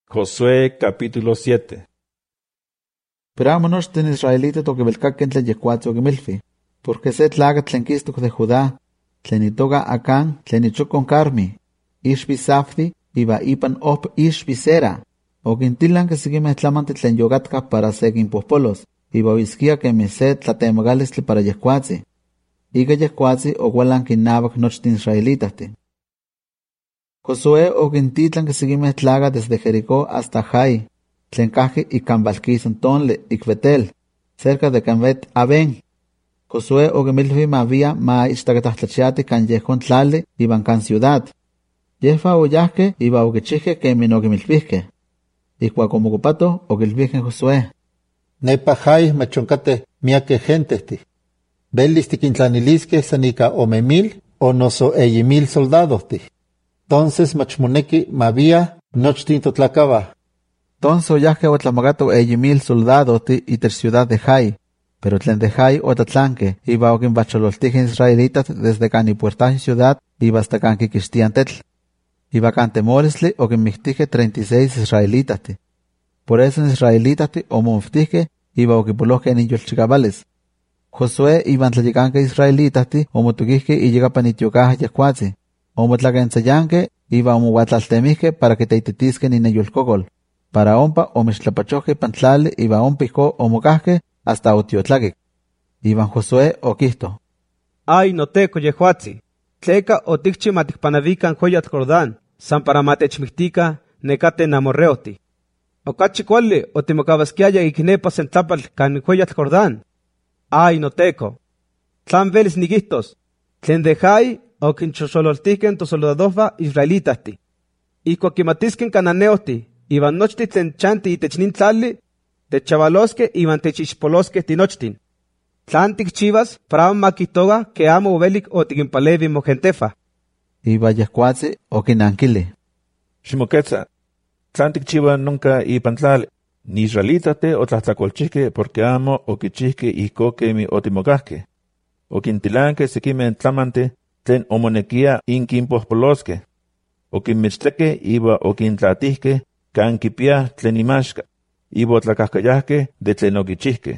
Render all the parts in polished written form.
Josué capítulo 7. Pero amo nochten israelita toquebelcaquen tlen yehcuatzi oquimilfi, porque se tlacatl tlen quistok de Judá, tlen itoca Acán, tlen ichocon Carmi, ixbi Safdi, iba ipan op ixbi Sera, oquintilan que seguime tlamante tlen yogatka para se quimpohpolos, iba oisquia que se tlatemagalistle para yehcuatzi. Ica yehcuatzi ocualan quinnabac nochten israelitahti. Josué oquintitlan que seguime tlaga desde Jericó hasta Jai, tlen cahqui ican Balquizon tonle ic Betel, cerca de Canbet Aben. Josué oquimilvi mavia ma ixtacatahtlachati can yehcon tlali iban can ciudad. Yefa oyahque iba oquichihque que min oquimilvihque. Icuac omocopato oquilvihque Josué. Nepa Jai machoncate miaque gentesti. Belis tiquintlanilisque sanica 1,000 o noso 1,000 soldadosти. Entonces machmoneki mavia nochtin totlacaba. Entonces oyahque otlamagato 1,000 soldadosти iter ciudad de Jai, pero tlen de Jai otatlanque iba oquinbachololtije israelitas desde cani puertaje ciudad iba hasta can quiquixtian tetl. Iba can temoresli oquinmictije 36 israelitati. Por eso en israelitati omonftije iba oquipolohque ninyolchicabales. Josué iban tlayicanque israelitati omotuquihque y llegapan itiocaja yehcuatzi. Omotlaquentzayanque iba omowatlaltemihque para que teititisque nineyolcocol. Para ompa omixtlapachohque pantlali iba ompihco omocahque hasta otiotlaquic. Iban Josué oquihto. Ay noteco yehuatzi, tleca oticchi maticpanavican joyat Jordán, san para matechmictica necate namorreoti. Ocachi cuali otimocabasquiaya iquinepa sentlapal can joyat Jordán. Ay noteco, tlan velis niguistos, tlen de Jai o quinchosololtihquen to soldadosva israelitasti. Ico quimatisquen cananeosti, iban nochti tlen chanti itechnin tlali, techavalosque iban techixpolosque tinochtin. Tlan tikchivas para maquitoga que amo ubelic o tiquimpalevi mogentefa. Iba yehcuatzi oquinanquili. Ximoquetza, tlan tikchiva nunca ipantlali, ni israelitate o tlahtlacolchihque porque amo oquichihque ihcoque mi otimocahque. Oquintilanque sequimen tlamante tlen omonequia inquimpohpolosque. Oquinmitzteque iba oquintlatihque can quipia tlen imaxca, iba otlacahcayahque de tlen oquichihque.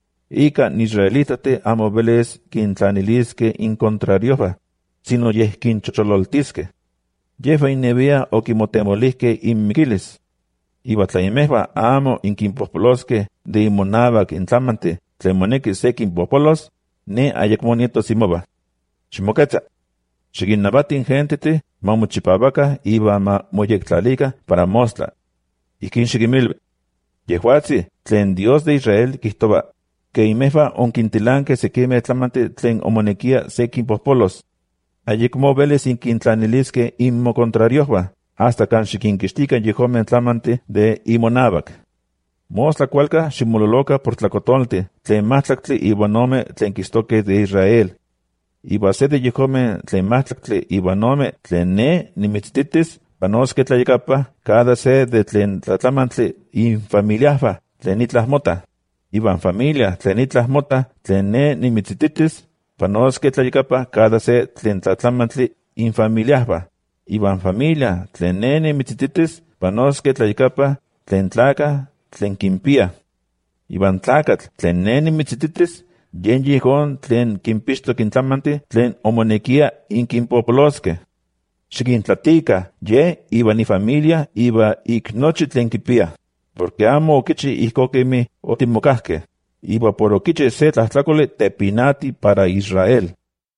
Ica nisraelitate amo veles quintlanilisque incontrariova, sino yeh quinchochololtisque. Yefa innevia oquimotemolihque inmiquiles. Iba tlaimehva amo inquimpohpolosque de imonabac intlamante tlen monequi se quimpohpolos, ne ayecmo nieto simova. Ximoquetza, xiquinnabatin gentete ma mochipavaca iba ma moyectlalica para mostla. Iquin xiquimilve, yehuatzi tlen Dios de Israel quihtoba, que imehva onquintilanque sequime tlamante tlen omonequia se quimpohpolos. Ayecmo veles inquintlanilisque inmocontrariohva, hasta can xiquinquixtica yehomen tlamante de imonabac. Mostla cualca ximololoca por tlacotolte, tlen mahtlactli ibanome tlen quistoque de Israel. Iba se de yehomen tlen mahtlactli ibanome tlen ne nimitztitis, panosque tlayacapa cada se de tlen tlatlamantli infamiliahva tlen itlahmota. Iban familia tlen itlahmota tlen ne nimitztitis, panosque tlayacapa cada se tlen tlatlamantli infamiliahva. Iban familia tlen ne nimitztitis, panosque tlayacapa tlen tlaca tlen quimpia. Iban tlacatl tlen ne nimitztitis, yen yihon tlen quimpisto quintlamante tlen omonequia inquimpopolosque. Xiquintlatica, ye iba ni familia iba ic nochi tlen quipia, porque amo oquichi ihcoquemi otimocahque, iba por oquichi se tlahtlacole tepinati para Israel.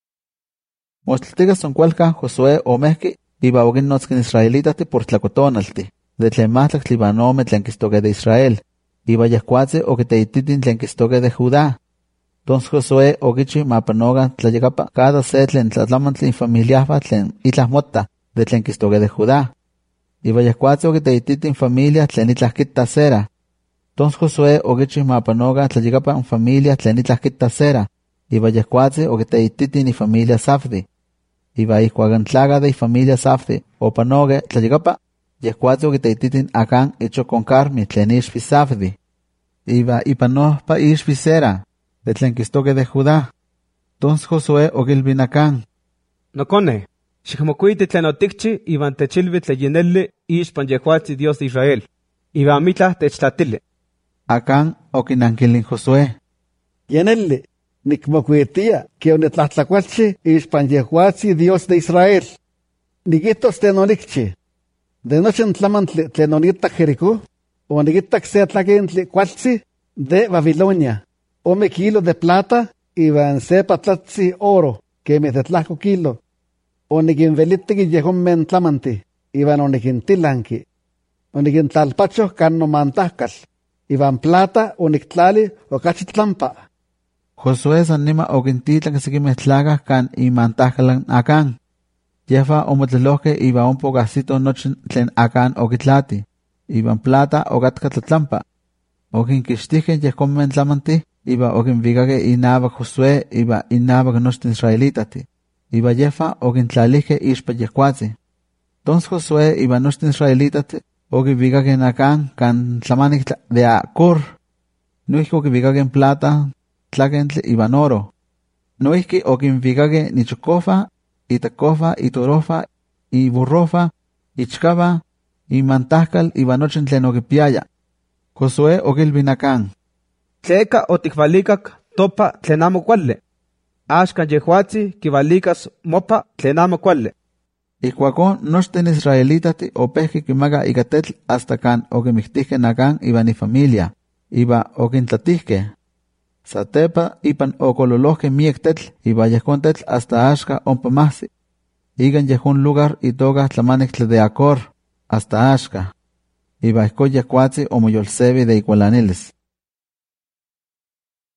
Mostlatica son cualca Josué omehqui iba oquinnotzquin israelitati por tlacotonalti, de tlen mahtlactli ibanome tlen quistoque de Israel, iba yehcuatzi oquiteititin tlen quistoque de Judá. Entonces Josué oquichi mapanoga tlayacapa cada se tlen tlatlamantli infamiliahva tlen itlahmota de tlen quistoque de Judá. Iba yehcuatzi oquiteititin familia tlen itlahquita Sera. Entonces Josué oquichi mapanoga tlayacapa familia tlen itlahquita Sera. Iba yehcuatzi oquiteititin familia Safdi. Iba ihcuagan tlaga de familia Safdi opanoge tlayacapa yehcuatzi oquiteititin Acán hecho con Carmi tlen ixvi Safdi. Iba ipanohpa ixvi Sera de tlen quistoque de Judá. Entonces Josué oquilvin Acán. Nocone, xicmocuiti tlen oticchi iban techilvi tlen yenelli ixpan yehuatzi Dios de Israel. iba mitla techtlatili. Acán okinankilin Josué. Yeneli, nikmokuitia, que onetlahtlacualchi ispan Yehuatzi Dios de Israel. Nigitos tenonikchi. De noche en tlamantli tlenonitak Jericó, o nigitak se tlaquentli cualtzi de Babilonia. 1 kilo de plata, iban se patlatzi oro, que me tetlaco kilo. O niginvelitiki yehon men tlamanti, iban onigintilanki. O nigintlalpacho canno mantascal. Iban plata o nictlali o cachitlampa. Josué sanima okintitlan sequimetlaga kan imantajkalan Acán. Yefa omotleloje iba un pocasito noche tlen Acán okitlati. Iban plata o gatcatlatlampa. Okinkixtijen yehcomen tlamanti, iba okinvigage inabak Josué, iba inabak nochten israelitati. Iba yefa okintlalije ispa yehcuatzi. Tons Josué iba nochten israelitati, okivigagen Acán kan tlamanik de Acor. Nuijki okivigagen plata, tlakentli iban oro. Nuijki okinvigage nichokofa, itakofa, itorofa, iburrofa, ichkaba, imantajkal iban nochen tlen okipiaya. Josué okilvin Acán. Tleka otikvalikak topa tlen amo kuali. Axkan Yehuatzi kivalikas mopa tlen amo kuali. Ikuakon nochten israelitati opehki kimaga ika tetl hasta kan okimiktihke Acán iban ifamilia, iba okintlatihke. Satepa ipan okololohke miek tetl, iba yehkon tetl hasta axka ompa mahsi. Igan yehun lugar itoga tlamanik de Acor, hasta axka. Iba ihko yehcuatzi omoyolsevi de ikualanilis.